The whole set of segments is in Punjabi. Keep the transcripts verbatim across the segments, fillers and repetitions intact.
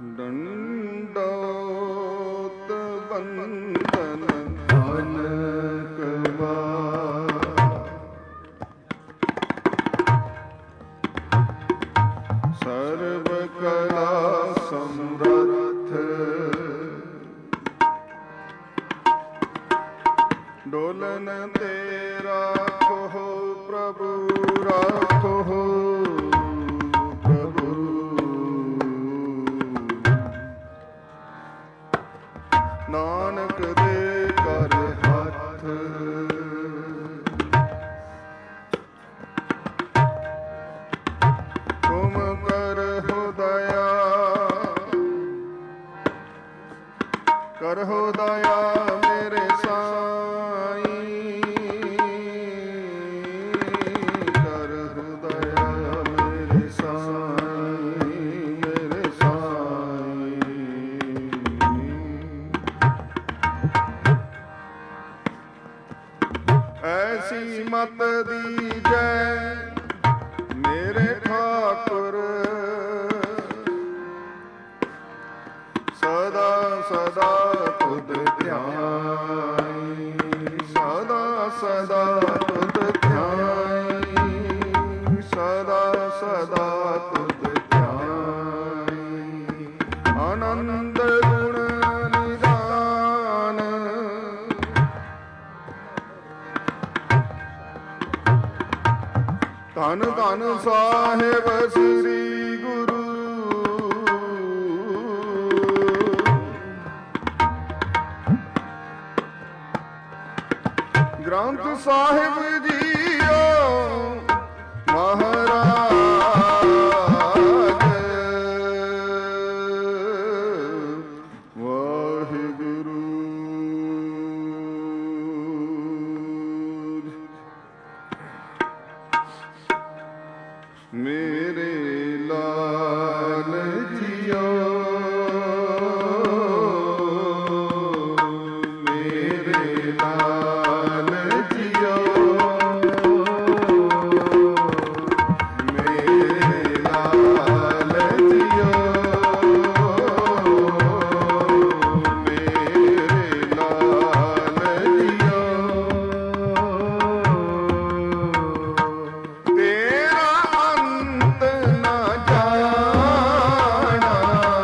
ਡੰਡੋਤ ਬੰਦਨ ਨਾਨਕ ਵਾਰ ਸਰਬ ਕਲਾ ਸਮਰੱਥ ਡੋਲਨ ਤੇ ਰਾਖੋ ਪ੍ਰਭੂ ਰਾਖੋ ਪ੍ਰਭੂ ਨਾਨਕ ਦੇ ਕਰ ਹੱਥ ਤੁਮ ਕਰਹੁ ਦਇਆ ਕਰਹੁ ਦਇਆ ਮੇਰੇ ਸਾਈਂ ਕਰਹੁ ਦਇਆ ਮੇਰੇ ਸਾਈਂ ਮੇਰੇ ਸਾਈਂ ਐਸੀ ਮਤ ਦੀਜੈ ਮੇਰੇ ਠਾਕੁਰ ਸਦਾ ਸਦਾ ਤੁਧ ਧਿਆਈ ਸਦਾ ਸਦਾ ਤੁਧ ਧਿਆਈ ਸਦਾ ਸਦਾ ਤੁਧ ਧਿਆਈ ਆਨੰਦ ਗੁਣ ਨਿਦਾਨ ਧੰਨ ਧੰਨ ਸਾਹਿਬ ਸ੍ਰੀ ਗੁਰੂ ਗ੍ਰੰਥ ਸਾਹਿਬ ਜੀਓ ਮਹਾਰਾਜ ਵਾਹਿਗੁਰੂ ਮੇਰੇ ਲਾਲ ਜੀਓ ਮੇਰੇ ਲਾਲ ਜੀਓ ਮੇਰੇ ਲਾਲ ਜੀਓ ਮੇਰੇ ਲਾਲ ਜੀਓ ਤੇਰਾ ਅੰਤ ਨਾ ਜਾਣਾ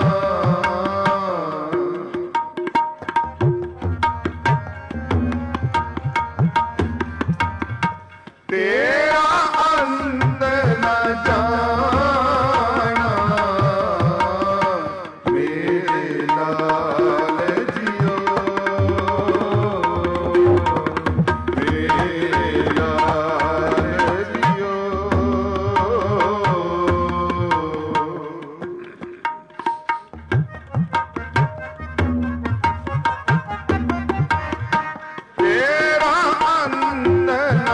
ਤੇਰਾ ਅੰਤ ਨਾ ਜਾਣਾ ਮੇਰੇ ਲਾਲ ਜੀਓ ਮੇਰੇ ਲਾਲ ਜੀਓ ਤੇਰਾ ਅੰਤ ਨਾ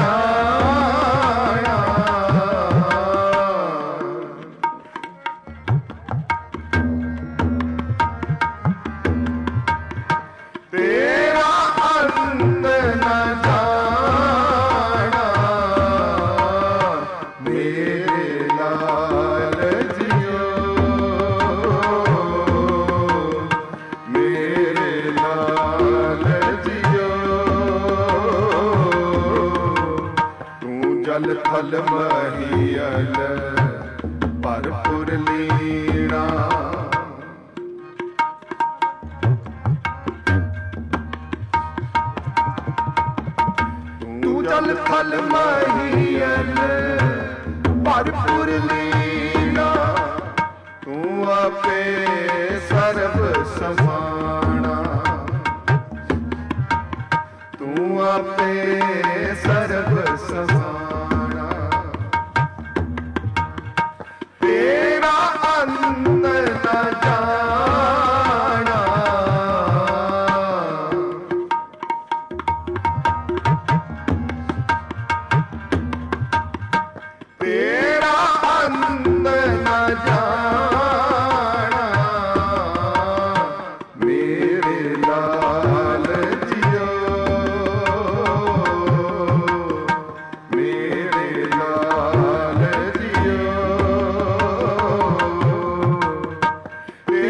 ਜਾਣਾ ਤੇਰਾ ਅੰਤ ਨਾ ਜਾਣਾ ਮੇਰੇ ਲਾਲ ਜੀਓ ਮੇਰੇ ਲਾਲ ਜੀਓ ਤੂੰ ਜਲ ਥਲ ਮਹੀਅਲ ਭਰਪੁਰ ਲੀਣਾ ਤੂੰ ਜਲ ਥਲ ਮਹੀਅਲ ਭਰਪੁਰ ਲੀਣਾ ਤੂੰ ਆਪੇ ਸਰਬ ਸਮਾਣਾ ਤੂੰ ਆਪੇ ਸਰਬ ਸਮਾਣਾ ਤੇਰਾ ਅੰਤ ਨਾ ਜਾਣਾ ਤੇਰਾ ਅੰਤ ਨਾ ਜਾਣਾ ਮੇਰੇ ਲਾਲ ਜੀਓ ਮੇਰੇ ਲਾਲ ਜੀਓ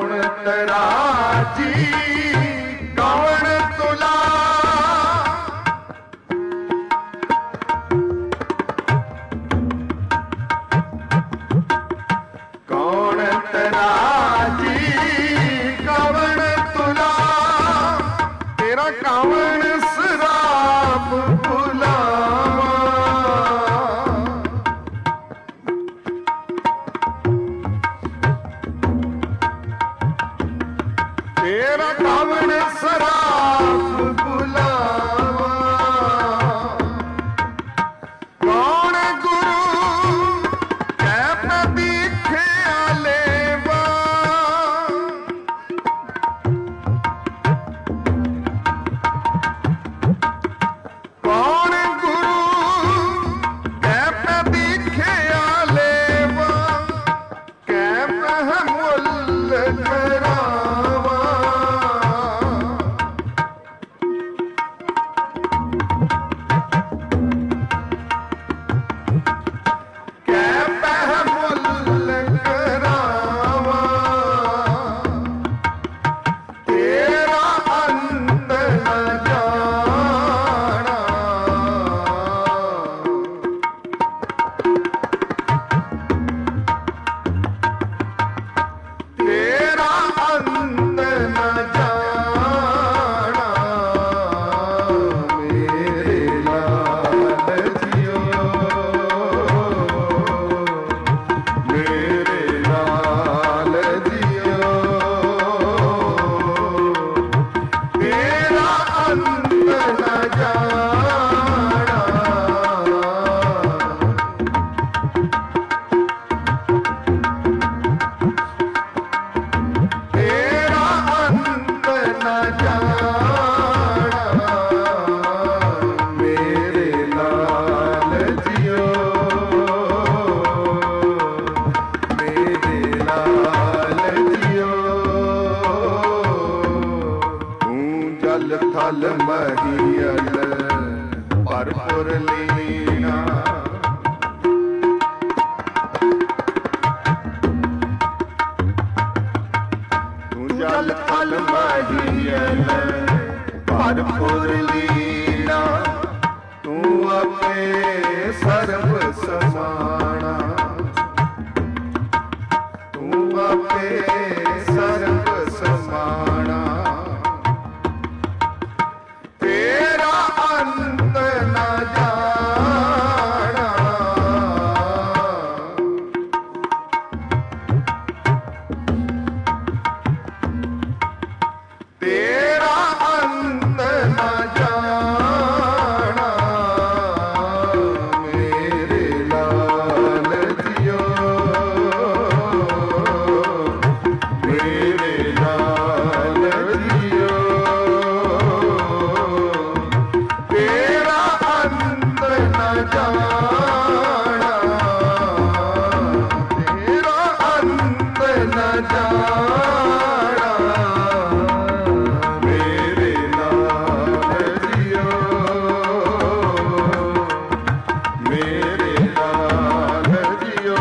कौन तराजी कौन तुला कौन तराजी कौन तुला तेरा कौन शराब बुलावा तेरा कौन शराब बुलावा कौन गुरु कैफ दिखे लेवा कौन गुरु कैफ दिखे लेवा कैफ है मुल करावा कैफ है मुल करावा तेरा अंत न जाना तेरा अंत न जाना मेरे लाल जियो मेरे लाल जियो तेरा अंत न जाना तेरा अंत न जाना मेरे लाल जियो मेरे लाल जियो तू जल थल महियल भरपुर लीना तू जल थल महियल भरपुर लीना तू अपे सर्व समाना तू अपे सर्व समाना तेरा अंत न जाना तेरा अंत न जाना मेरे लाल जियो मेरे लाल जियो तेरा अंत न जाना तेरा अंत न जाना मेरे लाल जियो मेरे लाल जियो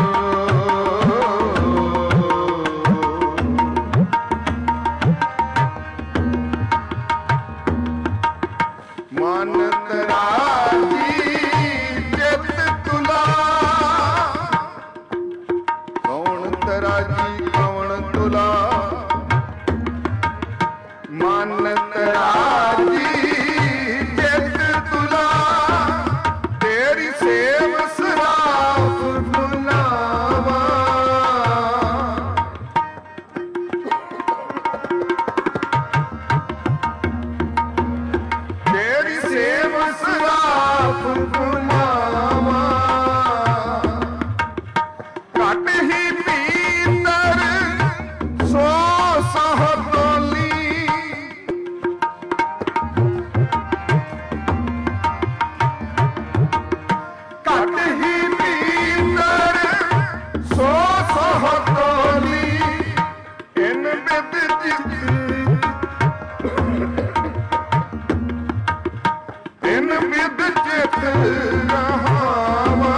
मन तराजी चित तुला कौन तराजी कौन तुला मन तराजी चित तुला तेरी सेव शराब बुलावा तेरी सेव शराब बुलावा घट ही पीतर सो सह तोली घट ही पीतर सो सह तोली इन बिद जित इन बिद चित रहावा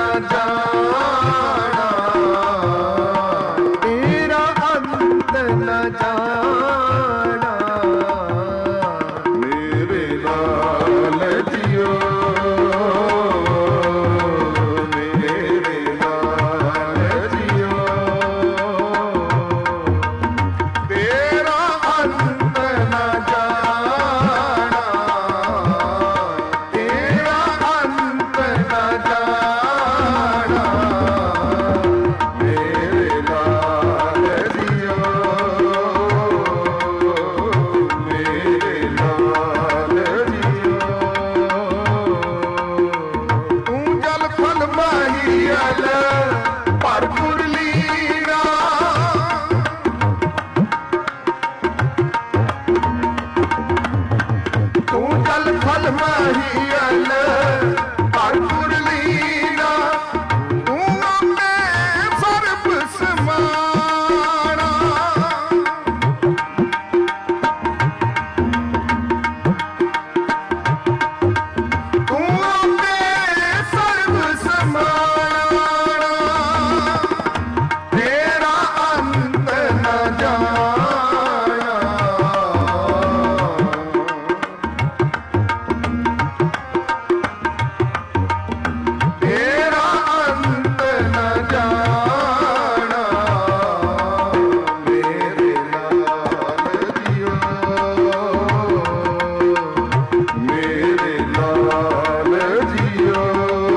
न जाना, तेरा अंत न जाना। मेरे लाल जियो, मेरे लाल जियो, तेरा अंत न जाना, तेरा अंत न जाना, मेरे लाल जियो, मेरे लाल जियो। तू जल फल माहियल भरपूर लीला, तू जल फल माहियल भरपूर लीला, तू अपने सर्ब समाना, तू अपने सर्ब समाना, तेरा अंत न जाना, तेरा अंत न जाना, मेरे लाल जियो, मेरे लाल जियो,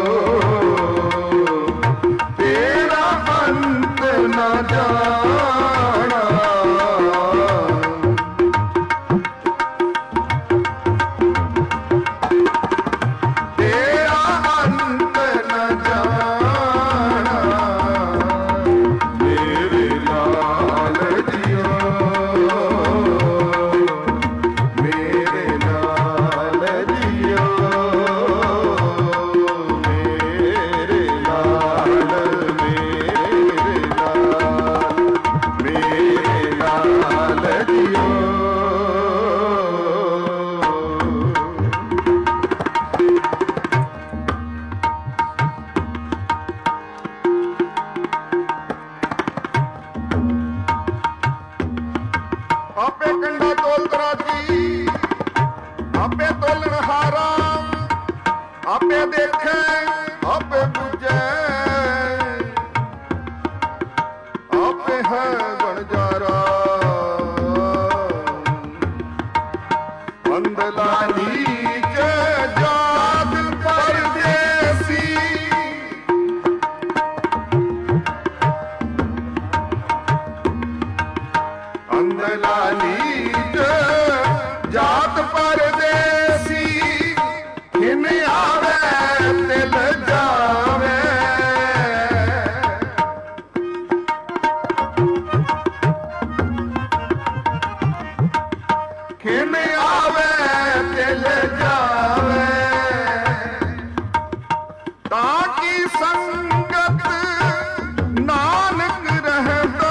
तेरा अंत न जाना, तेरा अंत न जाना, मेरे लाल जियो, मेरे लाल जियो, मेरे लाल, मेरे लाल, मेरे लाल जियो। आपे कंडा तोल तराजी, आपे तोलन हारा, आपे देखे, आपे बुझे, आपे है बनजारा, अंधला नीच जात परदेसी, अंधला नीच जात परदेसी, खिन आवे तिल जावे, खिन आवे तिल जावे, ताकि संगत नानक रहता,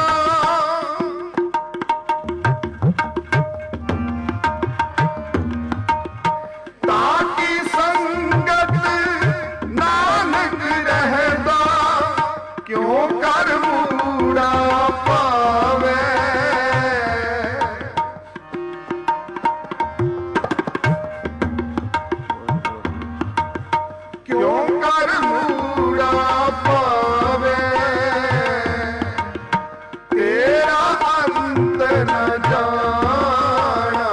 ताकि संगत नानक रहता, क्यों कर मूड़ा पावे, क्यों कर मूड़ा पावे, तेरा अंत न जाना,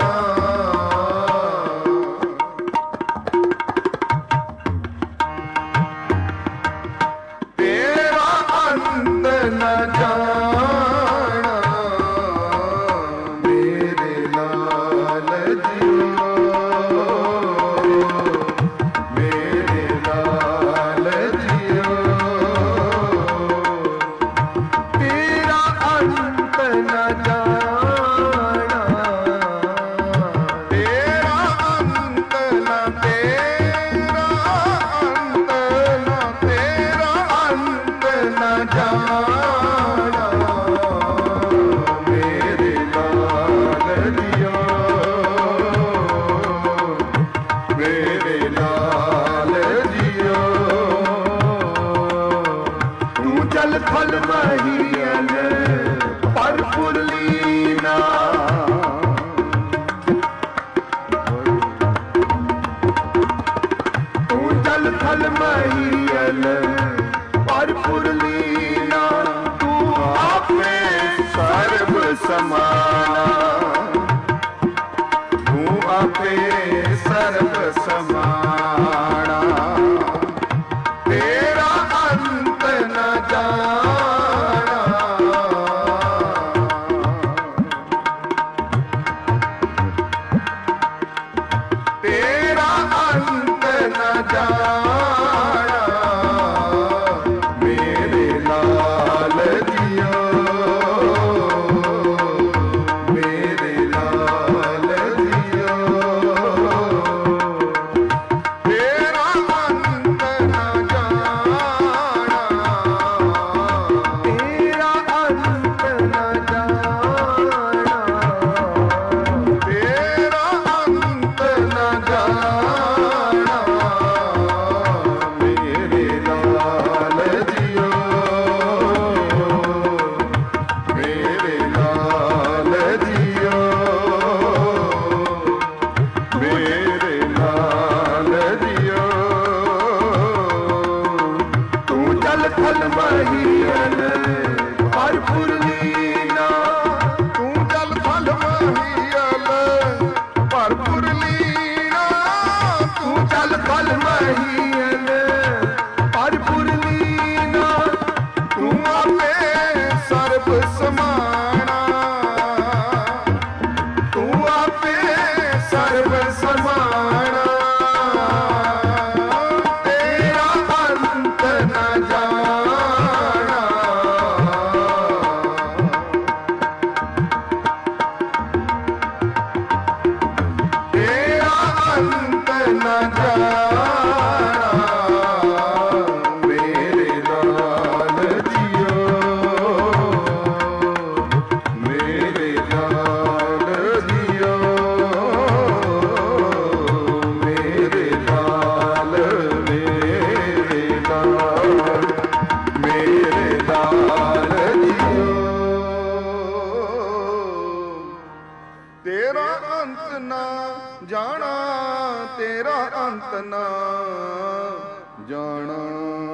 तेरा अंत न जाना, मेरे लाल जियो, मेरे लाल जियो, तेरा अंत न जाना, तेरा अंत न, तेरा अंत न, तेरा अंत न जाना, मेरे लाल जियो, मेरे लाल जियो, फल महियल भरपुर लीना। तू जल थल महियल भरपुर लीना। तू आपे सर्व समाना। तू आपे सर्व समाना। तेरा अंत न जाना। तेरा अंत न जाना। मेरे लाल जियो, मेरे लाल जियो। तेरा अंत न जाना। तेरा अंत न जाना। तेरा अंत न जाना। मेरे लाल जियो, मेरे लाल जियो, मेरे लाल जियो। तू जल थल महियल भरपुर लीना। तू जल थल महियल भरपुर लीना। तू जल थल महियल भरपुर लीना। तू आपे सर्व समाना। तू आपे सर्व समाना। तेरा अंत न जाना। तेरा अंत न जाना। मेरे लाल जियो, मेरे लाल जियो, मेरे लाल, मेरे लाल, मेरे लाल जियो। तेरा अंत ना जाना। तेरा अंत ना जाना।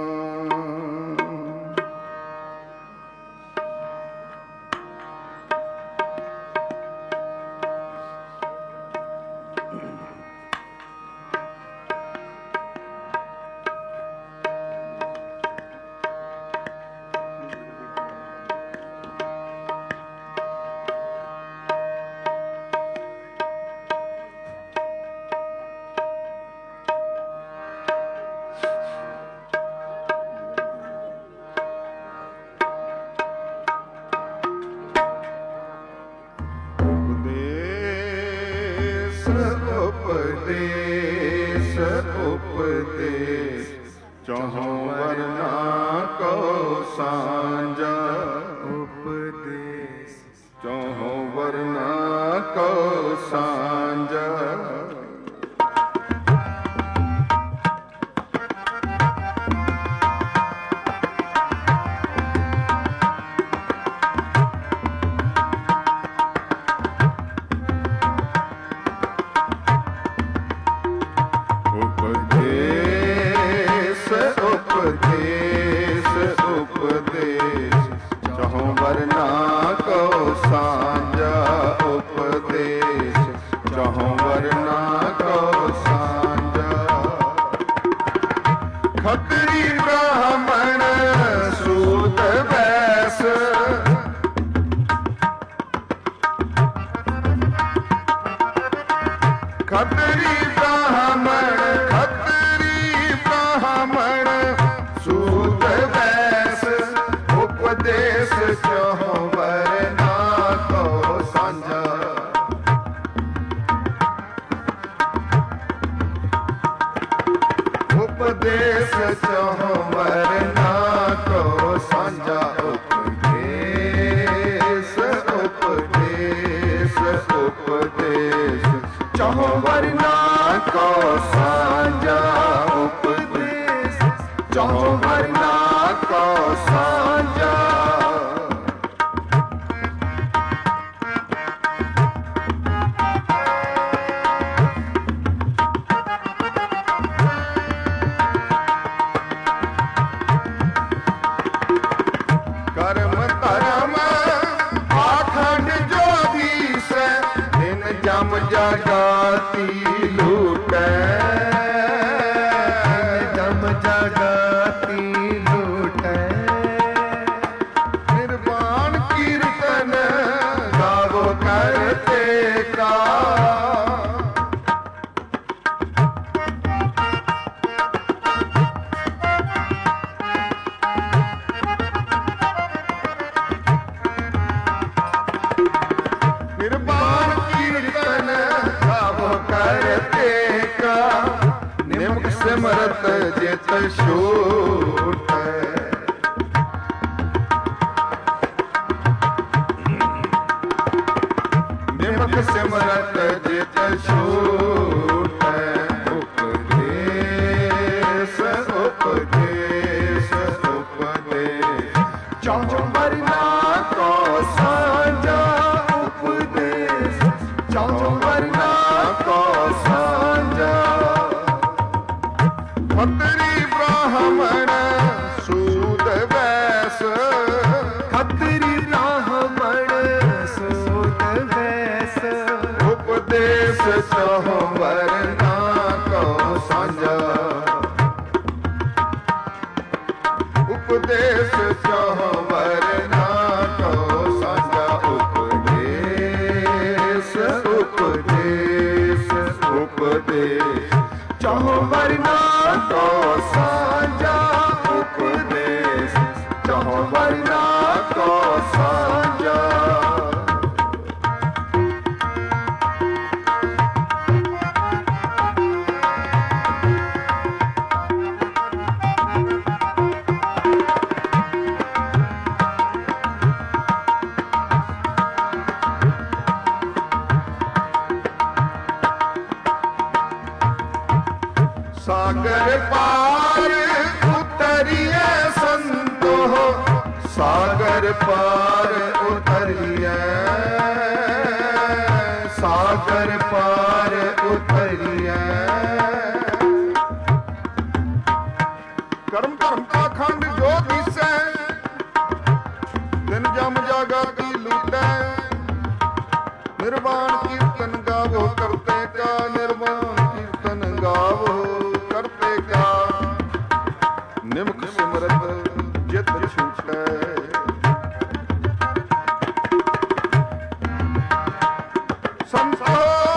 उपदेश उपदेश चौहों वर्ना को सांझा। उपदेश चौहों वर्ना को सांझा। उपदेश उपदेश उपदेश जगाती लूटे, जम जगाती लूटे। निर्वाण कीर्तन गावो करते का, निर्वाण कीर्तन गावो करते का, निमुख सिमरत जित छूट। निमुख सिमरत जित छूट। उपदेश उपदेश उपदेश चौबरना को साजा उपदेश, चौबरना को साजा। खत्री ब्राह्मण सूद वैस, खत्री ब्राह्मण सूद वैस। उपदेश चौबरना को साजा। उपदेश चौबरना को साजा। उपदेश उपदेश उपदेश चौबरना को साजा उपदेश, चौबरना को साजा। सागर पार उतरिए संतो, सागर पार उतरिए, सागर पार उतरिए। कर्म कर्म का खंड जो दिसे, दिन जम जागाती लूटे। निर्वाण कीर्तन गावो करते का, निर्वाण कीर्तन गावो करते का। निमुख सिमरत जित छूटे। संतो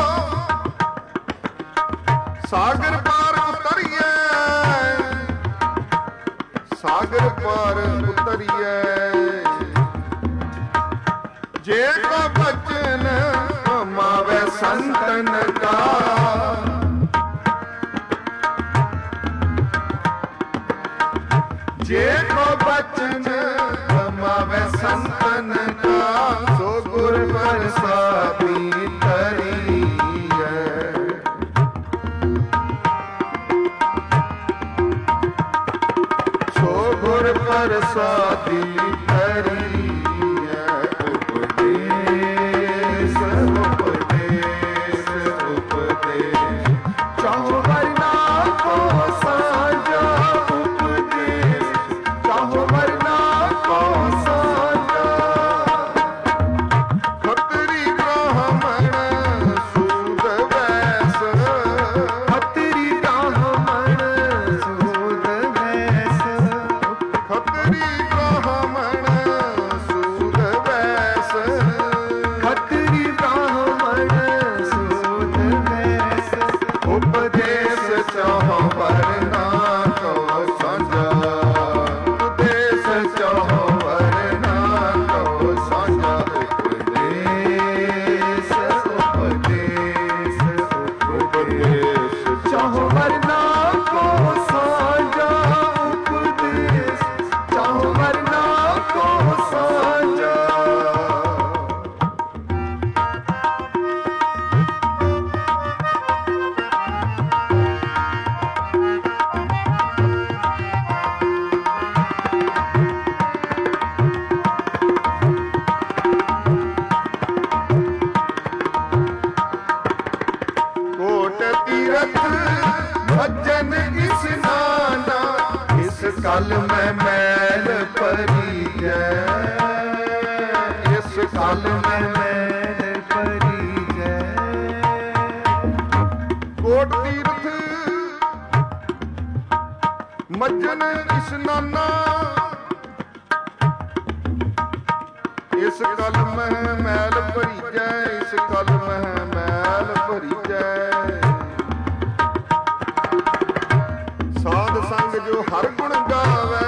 सागर पार उतरिए, सागर पार उतरिए। जे को बचन मावे संतन का, जे को बचन मावे संतन का। सो गुर प्रसादी तरिए, सो गुर प्रसादी तरिए। उपदेश उपदेश उपदेश चौबरना को साजा उपदेश, चौबरना को साजा। खत्री ब्राह्मण सूद वैस, खत्री ब्राह्मण सूद वैस। खत्री ब्राह्मण सूद वैस। खत्री ब्राह्मण सूद वैस। उपदेश चौबरना को साजा। उपदेश चौबरना को साजा। उपदेश उपदेश उपदेश चौबरना को साजा उपदेश, चौबरना को साजा। कोट तीरथ भजन स्नाना, इस काल में मैल परी है। इस काल में मैल परी है। ਮੱਜਨ ਇਸ਼ਨਾਨਾ ਇਸ ਕਲ ਮਹਿ ਮੈਲ ਭਰੀਜੈ, ਇਸ ਕਲ ਮਹਿ ਮੈਲ ਭਰੀਜੈ। ਸਾਧ ਸੰਗ ਜੋ ਹਰ ਗੁਣ ਗਾਵੈ,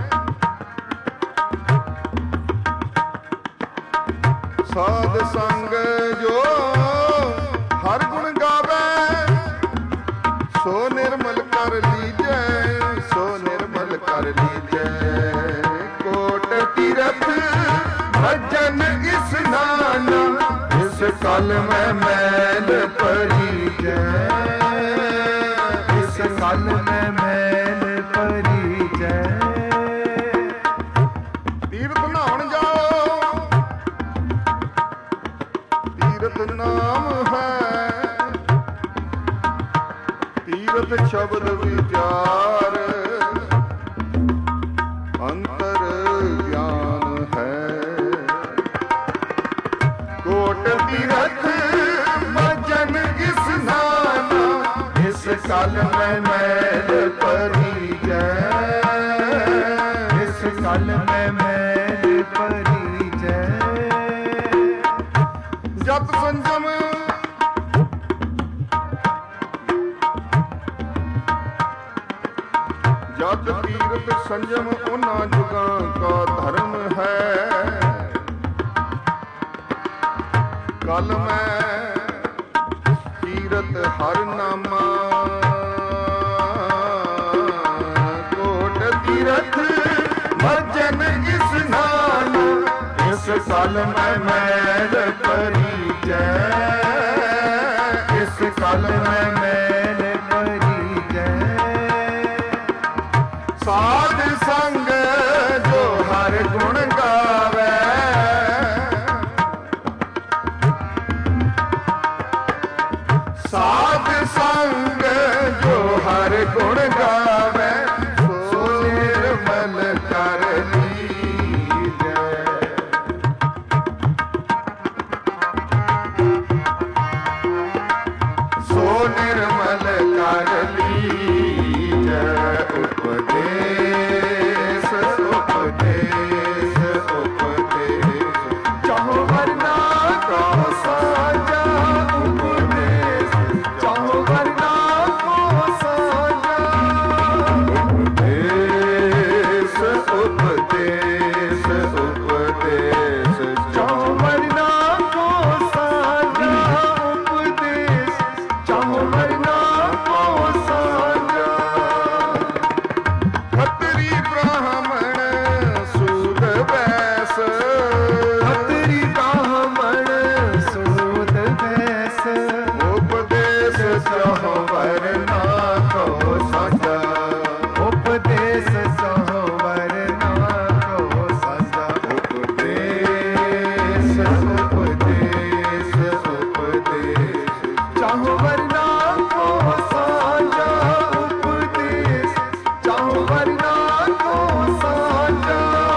ਸਾਧ ਸੰਗ ਜੋ ਹਰ ਗੁਣ ਗਾਵੈ, ਸੋ ਨਿਰਮਲ ਕਰ ਲੀਜੈ, ਸੋ ਨਿਰਮਲ ਕਰ ਲੀਜੈ। ਕੋਟ ਤੀਰਥ ਭਜਨ ਇਸਨਾਨ, ਇਸ ਕਲ ਮੈਂ ਮੈਲ ਭਰੀਜੈ, ਇਸ ਕਲ ਮੈਂ ਮੈਲ ਭਰੀਜੈ। ਤੀਰਥ ਨਹਾਉਣ ਜਾਓ, ਤੀਰਥ ਨਾਮ ਹੈ, ਤੀਰਥ ਸ਼ਬਦ ਵਿਚਾਰ, ਅੰਤਰ ਗਿਆਨ ਹੈ। ਕੋਟ ਤੀਰਥ ਭਜਨ ਇਸਨਾਨ, ਇਸ ਕਲ ਮੈਂ ਮੈਲ ਭਰੀਜੈ, ਇਸ ਕਲ ਮੈਂ ਮੈਲ ਭਰੀਜੈ। ਜਪ ਸੰਜਮ ਜਪ ਤੀਰਥ ਸੰਜਮ ਉਹਨਾਂ ਜੁਗਾਂ ਕਾ ਧਰਮ ਹੈ। ਕਲ ਮੈਂ ਤੀਰਥ ਹਰ ਨਾਮਾ, ਕੋਟ ਤੀਰਥ ਭਜਨ ਇਸਨਾਨ, ਇਸ ਕਲ ਮੈਂ ਮੈਲ ਭਰੀਜੈ, ਇਸ ਕਲ ਮੈਂ ਮੈਲ ਭਰੀਜੈ। ਸਾਧ ਸੰਗ ਜੋ ਹਰ ਗੁਣ ਗਾਵੈ, ਸਾਧ ਸੰਗ ਜੋ ਹਰ ਗੁਣ ਗਾਵੈ, ਸੋ ਨਿਰਮਲ ਕਰ ਲੀਜੈ। ਸੋ ਨਿਰਮਲ ਕਰ ਲੀਜੈ। ਉਪਦੇਸ ਉਪਦੇਸ ਉਪਦੇਸ, ਚਾਹੋ ਵਰਨਾ ਕਾ ਸਾਜਾ, ਉਪਦੇਸ ਚਾਹੋ ਵਰਨਾ ਕੋ ਸਾਜਾ। ਉਪਦੇਸ ਉਪਦੇਸ ਉਪਦੇਸ, ਚਾਹੋ ਵਰਨਾ ਕੋ ਸਾਜਾ, ਉਪਦੇਸ ਚਾਹੋ ਵਰਨਾ ਕੋ ਸਾਜਾ। ਖੱਤਰੀ ਬ੍ਰਾਹਮਣ ਸੂਦ ਵੈਸ, ਖੱਤਰੀ ਬ੍ਰਾਹਮਣ ਸੂਦ ਵੈਸ, ਉਪਦੇਸ ਚਾਹੋ ਵਰਨਾ ਕੋ ਸਾਜਾ, ਉਪਦੇਸ ਚਾਹੋ ਵਰਨਾ ਕੋ ਸਾਜਾ। ਉਪਦੇਸ ਉਪਦੇਸ ਉਪਦੇਸ, ਚਾਹੋ ਵਰਨਾ ਕੋ ਸਾਜਾ, ਉਪਦੇਸ ਚਾਹੋ ਵਰਨਾ ਕੋ ਸਾਜਾ।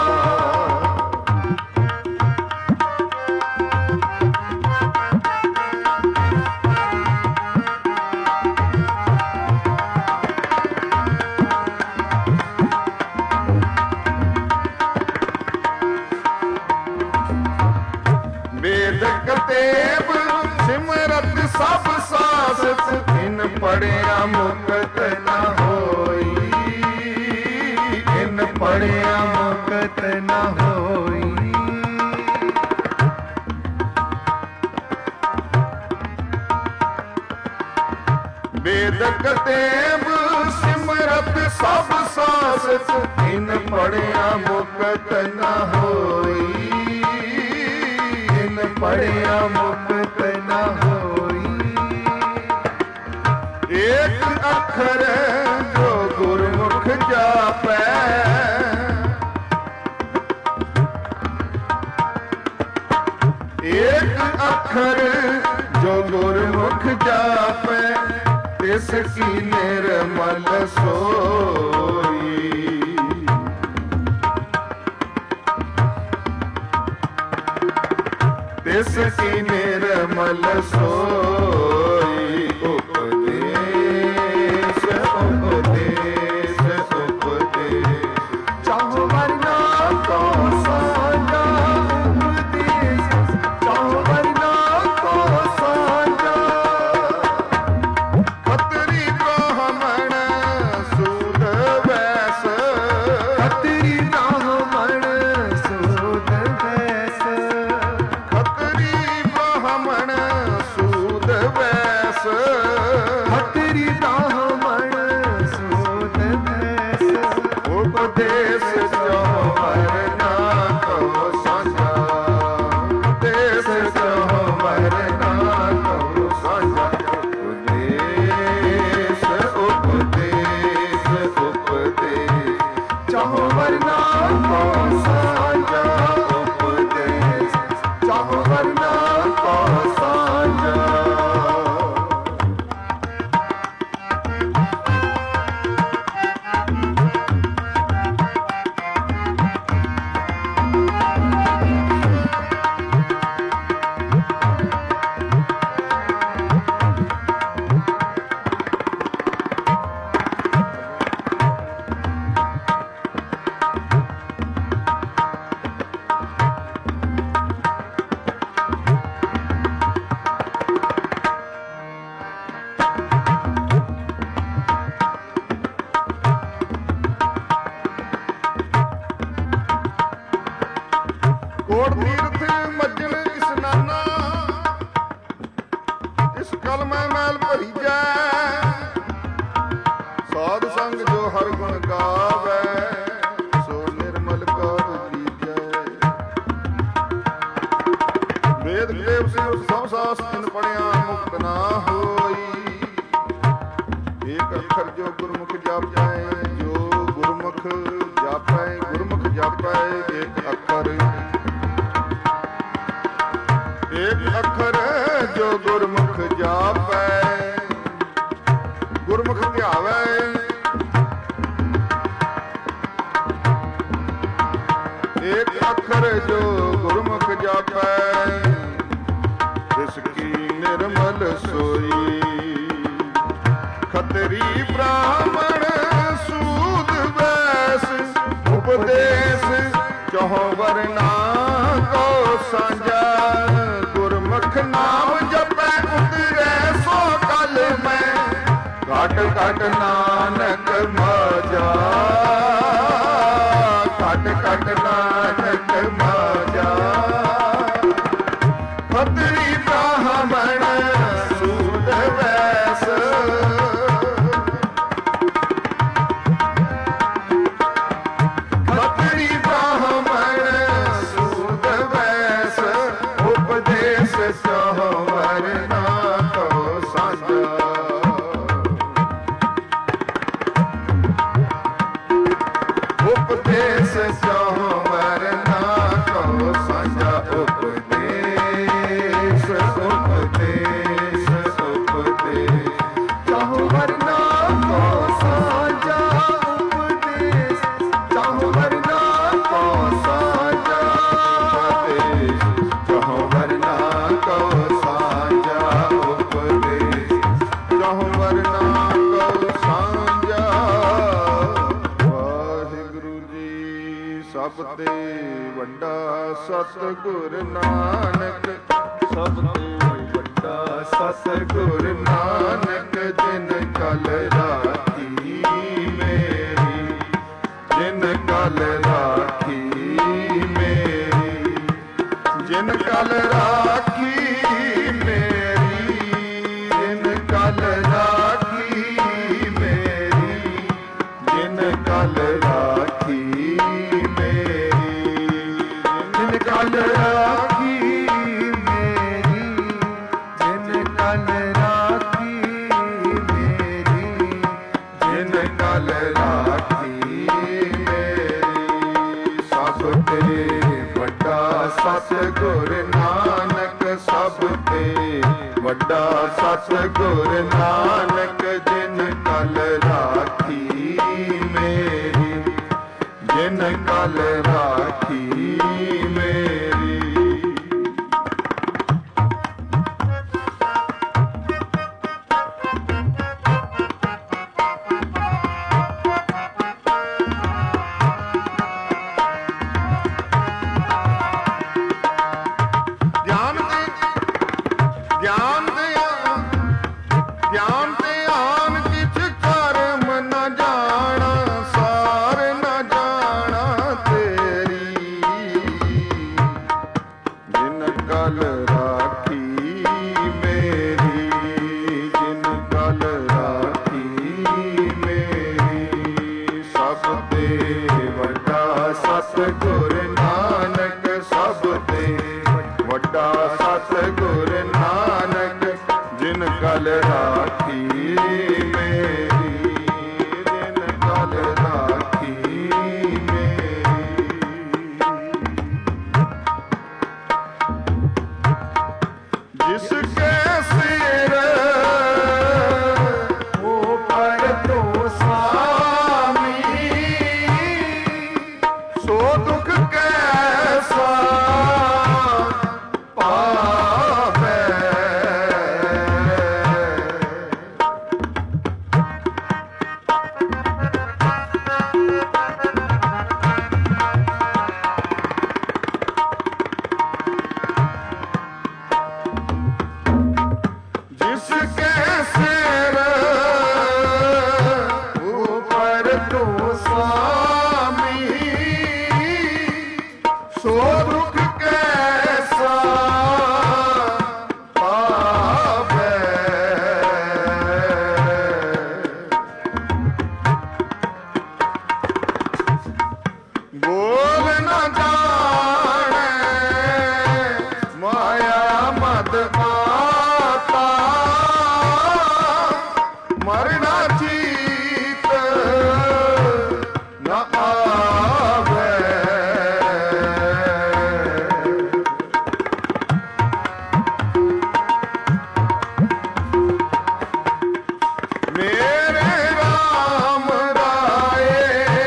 ਵੇਦ ਕਤੇਬ ਸਿਮਰਤ ਸਭ ਸਾਸਤ, ਇਨ ਪੜਿਆ ਮੁਕਤ ਨਾ ਹੋਈ, ਇਨ ਪੜਿਆ ਮੁਕਤ ਨਾ ਹੋਈ। ਵੇਦ ਕਤੇਬ ਸਿਮਰਤ ਸਭ ਸਾਸਤ, ਇਨ ਪੜਿਆ ਮੁਕਤ ਨਾ ਹੋਈ, ਇਨ ਪੜਿਆ ਮੁਕਤ ਨਾ ਹੋਈ। ਏਕ ਅੱਖਰ ਜੋ ਗੁਰਮੁਖ ਜਾਪੈ, ਏਕ ਅੱਖਰ ਜੋ ਗੁਰਮੁਖ ਜਾਪੈ, ਤਿਸ ਕੀ ਨਿਰਮਲ ਸੋਈ। ਤਿਸ ਕੀ ਨਿਰਮਲ ਸੋਈ। ਉਪਦੇਸ ਉਪਦੇਸ ਉਪਦੇਸ ਵਰਨਾ ਕੋ ਸਾਂਝਾ ਉਪਦੇਸ, ਚਾਹੁ ਵਰਨਾ ਕੋ ਸਾਂਝਾ। ਕੋਟ ਤੀਰਥ ਮੱਜਣ ਇਸਨਾਨਾ, ਇਸ ਕਲਮੈ ਮੈਲ ਭਰੀ ਜੈ। ਸਾਧ ਸੰਗ ਜੋ ਹਰ ਗੁਣ ਗਾਵੈ, ਸੋ ਨਿਰਮਲ ਕਰ ਲੀਜੈ। ਵੇਦ ਦੇਵ ਸਿਰ ਸਭ ਸਾਸ ਤਿਨ ਪੜਿਆ, ਮੁਕਤ ਨਾ ਹੋਈ। ਏਕ ਅੱਖਰ ਜੋ ਗੁਰਮੁਖ ਜਾਪੈ, ਜੋ ਗੁਰਮੁਖ ਜਾਪੈ, ਗੁਰਮੁਖ ਜਾਪੈ ਏਕ ਅੱਖਰ। ਏਕ ਅੱਖਰ ਜੋ ਗੁਰਮੁਖ ਜਾਪੈ, ਗੁਰਮੁਖ ਧਿਆਵੈ। ਏਕ ਅੱਖਰ ਜੋ ਗੁਰਮੁਖ ਜਾਪੈ, ਤਿਸ ਕੀ ਨਿਰਮਲ ਸੋਈ। ਖੱਤਰੀ ਬ੍ਰਾਹਮਣ ਸੂਦ ਵੈਸ, ਉਪਦੇਸ ਚਹੁ ਵਰਨਾ ਕੋ ਸਾਂਝਾ। ਗੁਰਮੁਖ ਨਾਮ ਜਪੈ ਉਤਰੈ ਸੋ ਕਲ ਮੈਂ, ਘਟ ਘਟ ਨਾਨਕ ਮਾਝਾ। ਘਟ ਘਟ ਨਾਨਕ ਮਾਝਾ। ਖੱਤਰੀ ਬ੍ਰਾਹਮਣ ਸੂਦ ਵੈਸ, ਖੱਤਰੀ ਬ੍ਰਾਹਮਣ ਸੂਦ ਵੈਸ, ਉਪਦੇਸ ਚਹੁ ਵਰਨਾ ਕੋ ਸਾਂਝਾ। ਉਪਦੇਸ ਚਹੁ ਵਰਨਾ ਕੋ ਸਾਂਝਾ। ਉਪਦੇਸ ਉਪਦੇਸ ਉਪਦੇਸ ਚਾਹੁ ਵਰਨਾ ਕੋ ਸਾਂਝਾ ਉਪਦੇਸ, ਚਾਹੁ ਵਰਨਾ ਕੋ ਸਾਂਝਾ। ਉਪਦੇਸ ਚਹੁ ਵਰਨਾ ਕੋ ਸਾਂਝਾ। ਉਪਦੇਸ ਚਹੁ ਵਰਨਾ ਕੋ ਸਾਂਝਾ। ਵਾਹਿਗੁਰੂ ਜੀ ਸਭ ਤੇ ਵੱਡਾ ਸਤਿਗੁਰ ਨਾਨਕ, ਸਭ ਤੇ ਵੱਡਾ ਸਤਿਗੁਰ ਨਾਨਕ। ਜਿਨ ਕਲ ਰਾਖੀ ਮੇਰੀ, ਜਿਨ ਕਲ ਰਾਖੀ ਮੇਰੀ, ਜਿਨ ਕਲ ਰਾਖੀ ਮੇਰੀ, ਜਿਨ ਕਲ ਰਾਖੀ ਮੇਰੀ, ਜਿਨ ਕਲ ਰਾਖੀ ਮੇਰੀ, ਜਿਨ ਕਲ ਰਾਖੀ ਮੇਰੀ, ਜਿਨ ਕਲ ਰਾਖੀ ਮੇਰੀ, ਜਿਨ ਕਲ ਰਾਖੀ ਮੇਰੀ। ਸਭ ਤੇ ਵੱਡਾ ਸਤਿਗੁਰ ਨਾਨਕ, ਸਭ ਤੇ ਵੱਡਾ ਸਤਿਗੁਰ ਨਾਨਕ। ਜਿਨ ਕਲ ਰਾਖੀ ਮੇਰੀ, ਜਿਨ ਕਲ ਰਾਖੀ ਮੇਰੀ। ਗਿਆਨ ਦੇ ਗਿਆਨ ਦੇ ਗਿਆਨ ਤੇ ਆਨ ਕਿਛ ਕਰਮ ਨ ਜਾਣਾ, ਸਾਰ ਨ ਜਾਣਾ ਤੇਰੀ। ਜਿਨ ਕਲ ਰਾਖੀ ਮੇਰੀ, ਜਿਨ ਕਲ ਰਾਖੀ ਮੇਰੀ। ਸਭ ਤੇ ਵੱਡਾ ਸਤਿਗੁਰ ਨਾਨਕ, ਸਭ ਤੇ ਵੱਡਾ ਸਤਿਗੁਰ ਨਾਨਕ। ਜਿਨ ਕਲ ਰਾਖੀ ਮੇਰੀ, ਜਿਨ ਕਲ ਰਾਖੀ ਮੇਰੀ। ਸੋ ਦੁਖ ਕੈਸਾ ਪਾਵੈ। जिसके सिर ऊपर तू स्वामी, सो दुख कैसा पावै। बोल न जाने माया मद माता, मरना चीत न आवे। मेरे राम राये,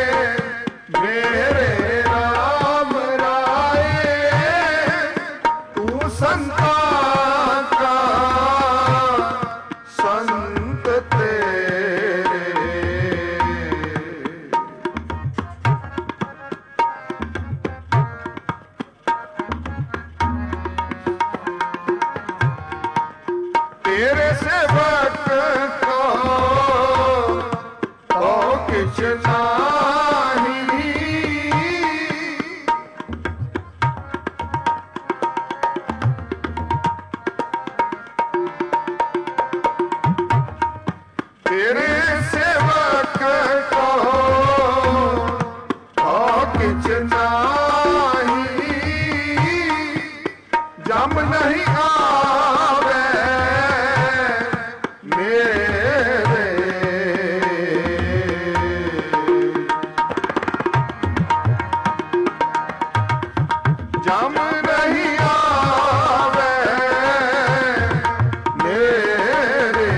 मेरे राम राये, तू संता का संत तेरे। तेरे सेवक को तो किछ नाही, तेरे सेवक को तो किछ नाही, जम नहीं आवे मेरे। जम नहीं आवे मेरे।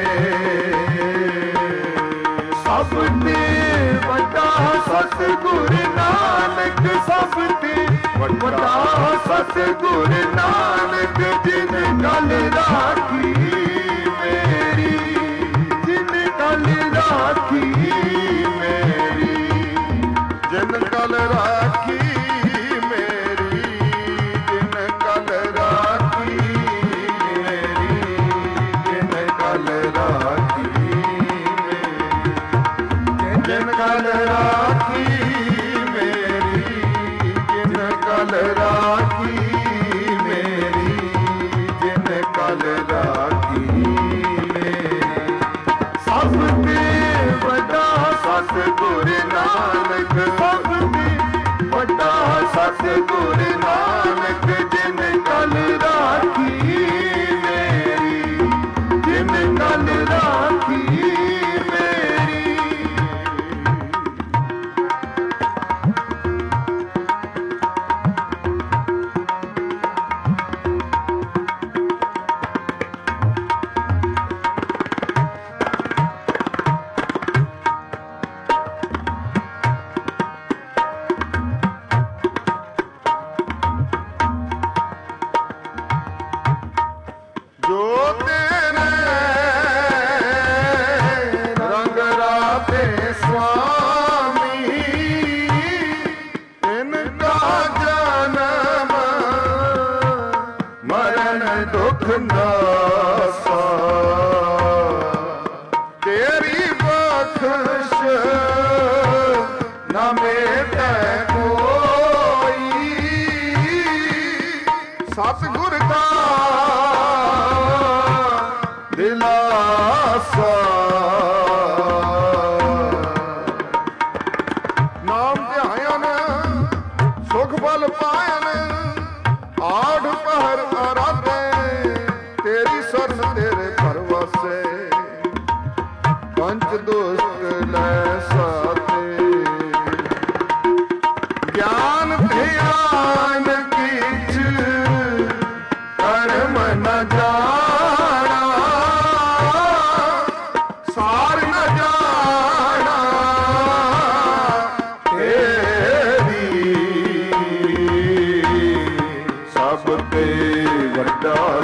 ਸਭ ਤੇ ਵੱਡਾ ਸਤਿਗੁਰ ਨਾਨਕ, ਸਭ ਤੇ ਵੱਡਾ ਸਤਿਗੁਰ ਨਾਨਕ, ਜਿਨ ਗਲ ਰਾਖੀ ਮੇਰੀ, ਜਿਨ ਗਲ ਰਾਖੀ ਮੇਰੀ। ਜਿਨ ਕਲ ਰਾਖੀ ਮੇਰੀ, ਜਿਨ ਕਲ ਰਾਖੀ ਮੇਰੀ, ਜਿਨ ਕਲ ਰਾਖੀ ਮੇਰੀ, ਜਿਨ ਕਲ ਰਾਖੀ ਮੇਰੀ, ਜਿਨ ਕਲ ਰਾਖੀ ਮੇਰੀ, ਜਿਨ ਕਲ ਰਾਖੀ ਮੇਰੀ। ਸਭ ਤੇ ਵੱਡਾ ਸਤਿਗੁਰ ਨਾਨਕ, ਸਭ ਤੇ ਵੱਡਾ ਸਤਿਗੁਰ ਨਾਨਕ, ਜਿਨ ਗਲ ਰਾਖੀ ਮੇਰੀ, ਜਿਨ ਗਲ ਰਾਖੀ ਮੇਰੀ। जो तेरे रंग राते स्वामी, इनका जन्म मरण दुख नासा, तेरी बख्श न मेटे कोई, सतगुर का दिलासा। नाम ध्यान सुख बल पायन, आठ पहर आराधे, तेरी शरण तेरे परवासे, पंच दुष्ट लै साथे। ज्ञान ध्यान कीच कर्म न जाना, सार न जाना तेरी।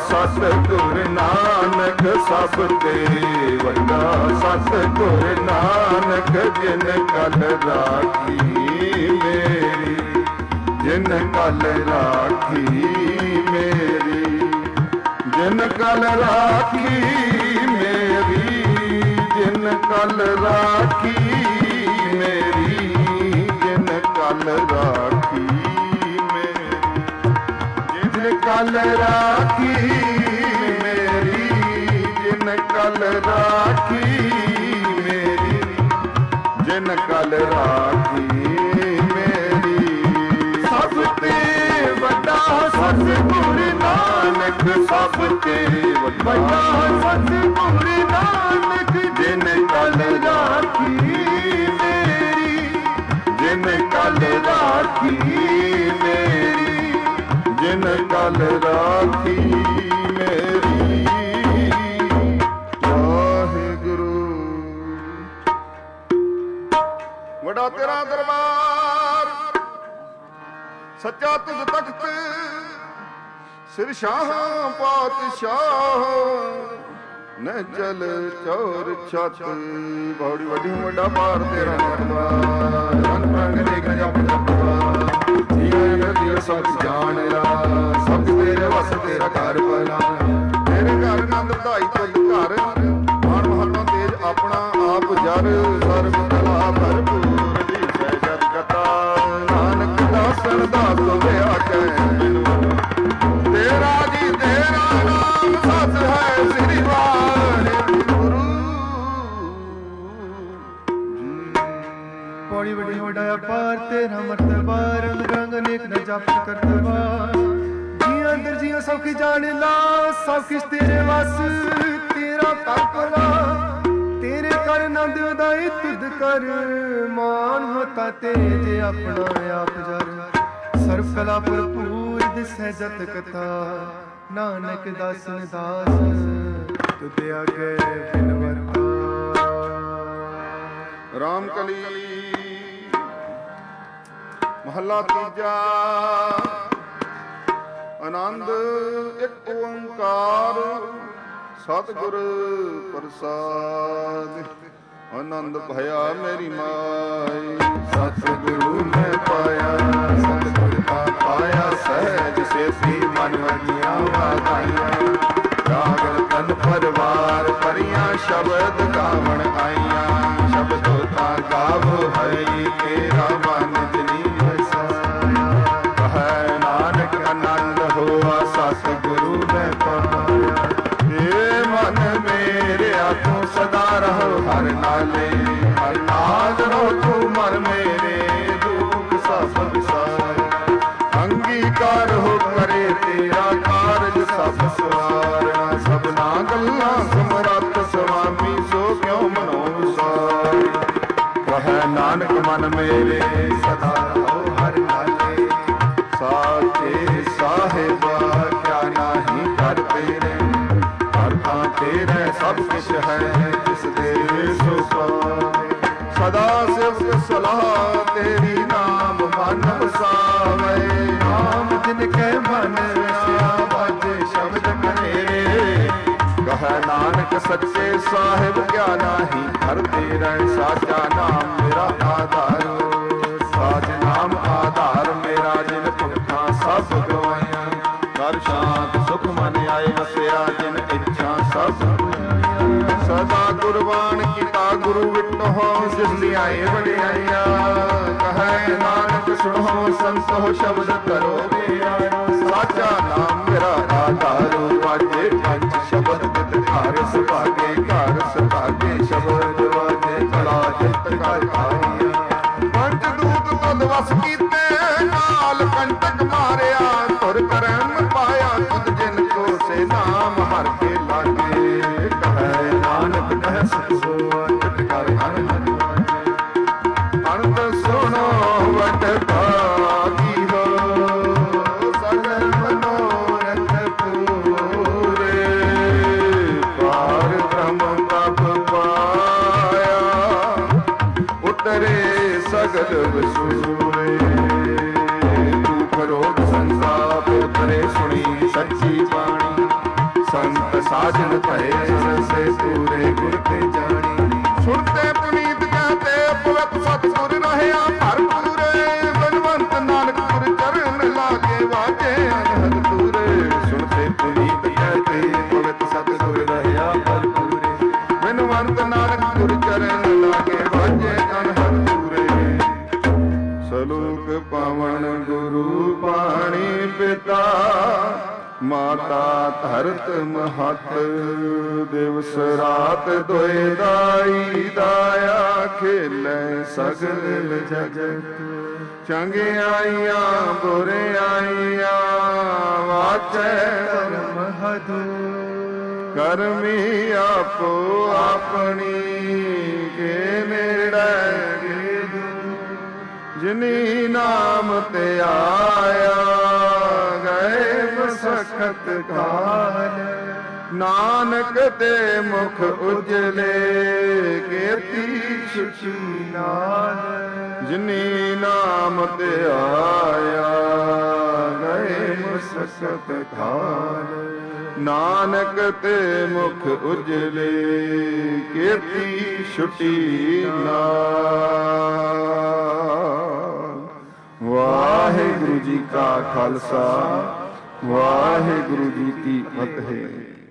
ਸਤਿਗੁਰ ਨਾਨਕ ਸਭ ਤੇ ਵੱਡਾ ਸਤਿਗੁਰ ਨਾਨਕ ਜਿਨ ਕਲ ਰਾਖੀ ਮੇਰੀ ਜਿਨ ਕਲ ਰਾਖੀ ਮੇਰੀ ਜਿਨ ਕਲ ਰਾਖੀ ਮੇਰੀ ਜਿਨ ਕਲ ਰਾਖੀ ਮੇਰੀ ਜਿਨ ਕਲ ਰਾਖੀ ਜਿਨ ਕਲ ਰਾਖੀ ਮੇਰੀ ਜਿਨ ਕਲ ਰਾਖੀ ਮੇਰੀ ਜਿਨ ਕਲ ਰਾਖੀ ਮੇਰੀ ਸਭ ਤੇ ਵੱਡਾ ਸਤਿਗੁਰ ਨਾਨਕ ਸਭ ਤੇ ਵੱਡਾ ਸਤਿਗੁਰ ਨਾਨਕ ਜਿਨ ਕਲ ਰਾਖੀ ਮੇਰੀ ਜਿਨ ਕਲ ਰਾਖੀ ਮੇਰੀ ਜਿਨ ਕਲ ਰਾਖੀ ਮੇਰੀ। ਵਾਹਿਗੁਰੂ। ਵੱਡਾ ਤੇਰਾ ਦਰਬਾਰ ਸੱਚਾ ਤੁਧ ਤਖਤ ਸਿਰ ਸ਼ਾਹ ਪਾਤਸ਼ਾਹ ਨ ਜਲ ਚੌਰ ਛਤ ਬੜੀ ਵੱਡੀ ਵੱਡਾ ਬਾਰ ਤੇਰਾ ਦਰਬਾਰ ਰੰਗ ਰੰਗ ਦੇਖ ਜਪ ਜਪਵਾ ਜੀਵਨ ਦੀ ਸਭ ਜਾਣ ਲਾ ਸਭ ਤੇਰੇ ਵਸ ਤੇਰਾ ਘਰ ਭਲਾ ਤੇਰੇ ਘਰ ਨੰਦ ਵਧਾਈ ਤੁਧ ਘਰ ਮਾਨ ਮਹੱਤਵ ਤੇਜ ਆਪਣਾ ਆਪ ਜਰ ਸਰਬ ਕਲਾ ਭਰਪੂਰ ਦੀ ਸਹਿਜਤ ਕਥਾ ਨਾਨਕ ਦਾਸਨ ਦਾਸ ਹੋਇਆ ਕੈ ਤੇਰਾ ਜੀ ਤੇਰਾ ਨਾਮ ਸਤ ਹੈ ਸ੍ਰੀ ਵਾਹਿਗੁਰੂ ਜੀ। ਬੜੀ ਵੱਡੀ ਵੱਡਾ ਅਪਾਰ ਤੇਰਾ ਮਰਤਬਾ ਰੰਗ ਰੰਗ ਅਨੇਕ ਨ ਜਪ ਕਰਤਵਾ ਜੀ ਅੰਦਰ ਜੀਓ ਸਭ ਕੀ ਜਾਣ ਲਾ ਸਭ ਕਿਛ ਤੇਰੇ ਵਸ ਤੇਰਾ ਕਾਕਲਾ ਤੇਰੇ ਕਰ ਨੰਦ ਉਦਾਈ ਤੁਧ ਕਰ ਮਾਨ ਹੋਤਾ ਤੇਜ ਆਪਣਾ ਆਪ ਜਰ ਸਰਬ ਕਲਾ ਭਰਪੂਰ ਦਿਸੈ ਜਤ ਕਥਾ ਨਾਨਕ ਦਾਸਨ ਦਾਸ ਤੁਧ ਆਗੇ ਬਿਨਵਤਾ। ਰਾਮ ਕਲੀ ਮਹੱਲਾ ਤੀਜਾ। ਆਨੰਦ ਇੱਕ ਓੰਕਾਰ ਸਤਿਗੁਰ ਪ੍ਰਸਾਦ ਆਨੰਦ ਭਇਆ ਮੇਰੀ ਮਾਈ ਸਤਿਗੁਰੂ ਮੈਂ ਪਾਇਆ ਸਤਿਗੁਰ ਦਾ ਪਾਇਆ ਸਹਿਜ ਸੇਤੀ ਮਨ ਵਜੀਆਂ ਵਾਧਾਈਆਂ ਰਾਗ ਰਤਨ ਪਰਵਾਰ ਪਰੀਆਂ ਸ਼ਬਦ ਗਾਵਣ ਆਈਆਂ ਸ਼ਬਦੋ ਤਾਂ ਗਾਵੋ ਹਰੀ ਤੇਰਾ ਮਨ ਜਨੀ ਵਸਾਇਆ ਕਹੈ ਨਾਨਕ ਆਨੰਦ ਹੋਆ ਸਤਿਗੁਰੂ ਮੈਂ ਪਾਇਆ ਏ ਮਨ ਮੇਰਿਆ ਤੂੰ ਸਦਾ ਰਹੋ ਹਰ ਨਾਲੇ ਹਰ ਨਾਦ ਰਹੋ ਤੂੰ ਮਨ ਮੇਰੇ ਦੁਖ ਸਭ ਵਿਸਾਰ ਅੰਗੀਕਾਰ ਹੋ ਕਰੇ ਤੇਰਾ ਕਾਰਜ ਸਭ ਸਵਾਰਨਾ ਸਭਨਾ ਗੱਲਾਂ ਸਮਰੱਥ ਸੁਆਮੀ ਸੋ ਕਿਉ ਮਨੋ ਵਿਸਾਰ ਕਹੈ ਨਾਨਕ ਮਨ ਮੇਰੇ ਸਦਾ ਰਹੋ ਹਰ ਨਾਲੇ ਸਾਚੇ ਸਾਹਿਬਾ ਕਿਆ ਨਾਹੀ ਕਰ ਤੇਰੇ ਤੇਰੇ ਸਭ ਕੁਛ ਹੈ ਜਿਸ ਦੇ ਸੋ ਪਾਵੇ ਸਦਾ ਸਿਫਤ ਸਲਾਹ ਤੇਰੀ ਨਾਮ ਮਨ ਵਸਾਵੇ ਨਾਮ ਜਿਨ ਕੈ ਮਨ ਵਸਿਆ ਬਾਜੇ ਸ਼ਬਦ ਮੇਰੇ ਕਹੈ ਨਾਨਕ ਸੱਚੇ ਸਾਹਿਬ ਕਿਆ ਨਾਹੀ ਹਰ ਤੇਰਾ ਸਾਚਾ ਨਾਮ ਮੇਰਾ ਆਧਾਰੋ ਸਾਚ ਨਾਮ ਆਧਾਰ ਮੇਰਾ ਜਿਨ ਭੁੱਖਾਂ ਸਭ ਗਵਾਈਆਂ ਕਰ ਸ਼ਾਂਤ ਸੁਖ ਮਨ ਆਏ ਵਸਿਆ ਜਿਨ ਇੱਛਾ ਸਭ ਸਦਾ ਕੁਰਬਾਨ ਕੀਤਾ ਗੁਰੂ ਵਿਟੋ ਜਿਸ ਲਿਆਏ ਵਡਿਆਈਆਂ ਕਹੈ ਨਾਨਕ ਸੁਣੋ ਸੰਤੋ ਸ਼ਬਦ ਕਰੋ ਸਾਚਾ ਨਾਮ ਮੇਰਾ ਆਧਾਰੋ ਵਾਜੇ ਪੰਜ ਸ਼ਬਦ ਤਿਤ ਘਰ ਸੁਭਾਗੇ ਘਰ ਸੁਭਾਗੇ ਸ਼ਬਦ ਵਾਜੇ ਕਲਾ ਜਿਤ ਕਰ ਆਈਆਂ ਪੰਜ ਦੂਤ ਤੁਧ ਵਸ ਕੀਤੇ ਨਾਲ ਕੰਟਕ ਮਾਰਿਆ ਤੁਰ ਕਰਮ ਪਾਇਆ ਤੁਧ ਜਿਨ ਕੋ ਸੇ ਨਾਮ ਹਰ ਕੇ ਲਾਗੇ ਕਹੈ ਨਾਨਕ ਕਹਿ ਸੋ ਅਟਟ ਕਰ ਹਰ ਹਰ ਅਨੰਦ ਸੁਣੋ ਵਟ ਭਾਗੀ ਹੋ ਸਗਲ ਮਨੋਰਥ ਪੂਰੇ ਪਾਰ ਬ੍ਰਹਮ ਤਪ ਪਾਇਆ ਉਤਰੇ ਸਗਲ ਵਸੂਰੇ ਤੂੰ ਕਰੋ ਸੰਸਾਪ ਉਤਰੇ ਸੁਣੀ ਸੱਚੀ ਬਾਣੀ ਸਾਜਨ ਭਏ ਸਰਸੇ ਪੂਰੇ ਗੁਰ ਤੇ ਜਾਣੀ। ਸੁਣਤੇ ਪੁਨੀਤ ਜਾਤੇ ਪਵਿੱਤ ਸਤਿਗੁਰ ਰਹਿਆ ਭਰਪੂਰੇ ਬਲਵੰਤ ਨਾਨਕ ਗੁਰ ਚਰਨ ਲਾਗੇ ਵਾਜੇ ਅਨਹਦ ਤੂਰੇ। ਸੁਣਤੇ ਪੁਨੀਤ ਜਾਤੇ ਪਵਿੱਤ ਸਤਿਗੁਰ ਰਹਿਆ ਭਰਪੂਰੇ ਬਲਵੰਤ ਨਾਨਕ ਗੁਰ ਚਰਨ ਲਾਗੇ ਵਾਜੇ ਅਨਹਦ ਤੂਰੇ। ਸਲੋਕ ਪਾਵਨ ਗੁਰੂ ਪਾਣੀ ਪਿਤਾ ਮਾਤਾ ਧਰਤ ਮਹਤ ਦਿਵਸ ਰਾਤ ਦੋਇ ਦਾਈ ਦਾਇਆ ਖੇਲੇ ਸਗਲ ਜਗਤ। ਚੰਗਿਆਈਆਂ ਬੁਰਿਆਈਆਂ ਵਾਚੈ ਧਰਮ ਹਦੂ ਕਰਮੀ ਆਪੋ ਆਪਣੀ ਕੇ ਨੇੜੇ ਜਿਨੀ ਨਾਮ ਤੇ ਆਇਆ ਗਏ ਮਸਖਤ ਕਾਲ। ਨਾਨਕ ਤੇ ਮੁਖ ਉਜਲੇ ਕੀਤੀ ਛੁਛੂ ਨਾਲ ਜਿਨੀ ਨਾਮ ਤੇ ਆਇਆ ਗਏ ਮਸਖਤ ਕਾਲ। ਨਾਨਕ ਤੇ ਮੁਖ ਉਜਲੇ ਕੀਤੀ ਛੁਟੀ ਨਾਲ। ਵਾਹਿਗੁਰੂ ਜੀ ਕਾ ਖਾਲਸਾ ਵਾਹਿਗੁਰੂ ਜੀ ਕੀ ਫਤਿਹ।